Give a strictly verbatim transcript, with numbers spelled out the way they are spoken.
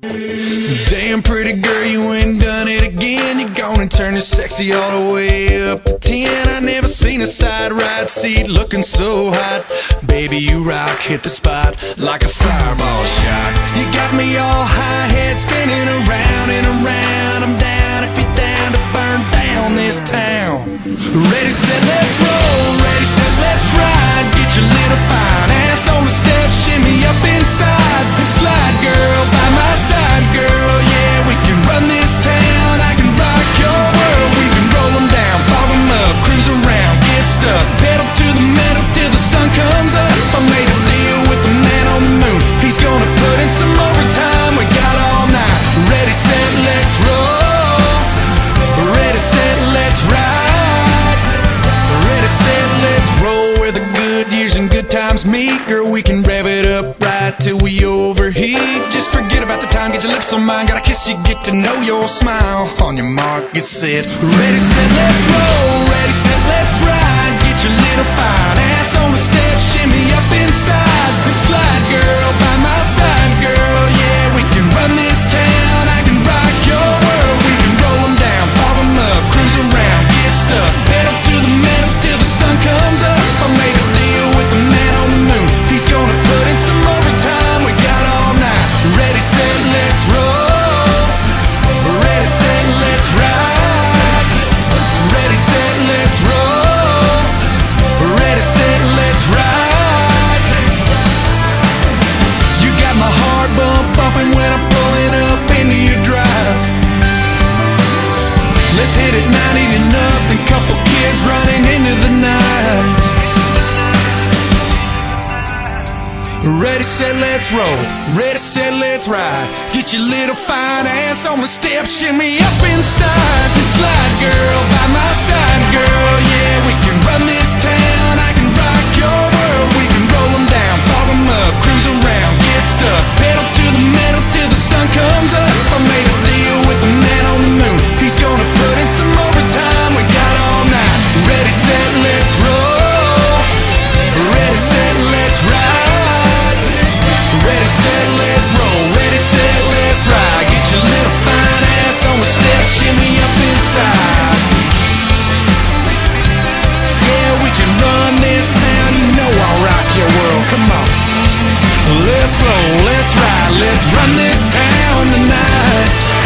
Damn pretty girl, you ain't done it again. You gonna turn this sexy all the way up to ten. I never seen a side ride seat looking so hot. Baby, you rock, hit the spot like a fireball shot. You got me all high head spinning around and around. I'm down if you're down to burn down this town. Ready, set, let's roll. Ready, set, let's ride. Get your little fine ass on the step, shimmy up inside and slide, girl, by my side, girl. Yeah, we can run this town. I can rock your world. We can roll them down, pop them up, cruise around, get stuck, pedal to the metal till the sun comes up. I made a deal with the man on the moon. He's gonna put in some overtime. We got all night. Ready, set, let's roll. Ready, set, let's ride. Ready, set, let's roll. Where the good years and good times meet, girl, we can rev it up right till we overheat. Just forget about the time, get your lips on mine. Gotta kiss you, get to know your smile. On your mark, get set. Ready, set, let's roll. Ready, set, let's ride. Get your little fine ass on the step, shimmy up inside and slide, girl, by my side, girl. Yeah, we can run this town. I can rock your world. We can roll them down, pop them up, cruise around, get stuck, pedal to the metal till the sun comes up. I made a deal with the man on the moon. He's gonna put in some overtime. We got all night. Ready, set, let's roll. Ready, set, let's ride. Ready, set, let's roll. Ready, set, let's ride. You got my heart bump bumping when I'm pulling up into your drive. Let's hit it ninety to nothing. Couple kids running into the night. Ready, set, let's roll. Ready, set, let's ride. Get your little fine ass on the step, shimmy up inside and slide, girl, by my side, girl. Yeah, we can run this town. I can rock your world. We can roll them down, pop them up, cruise around, get stuck, pedal to the metal till the sun comes up. I made a deal with the man on the moon. He's gonna put in some overtime. We got all night. Ready, set, let's roll. Ready, set, let's ride. Ready, set, let's roll. Ready, set, let's ride. Get your little fine ass on the step, shimmy up inside. Yeah, we can run this town. You know I'll rock your world. Come on. Let's roll, let's ride, let's run this town tonight.